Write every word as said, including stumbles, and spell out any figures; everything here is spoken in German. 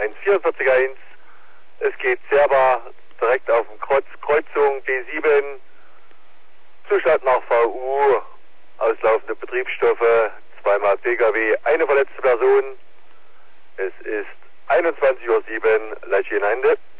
eins vier vier eins. Es geht Serba direkt auf dem Kreuz, Kreuzung D sieben. Zustand nach V U, auslaufende Betriebsstoffe, zweimal P K W, eine verletzte Person. Es ist einundzwanzig Uhr sieben, Leitchen Ende.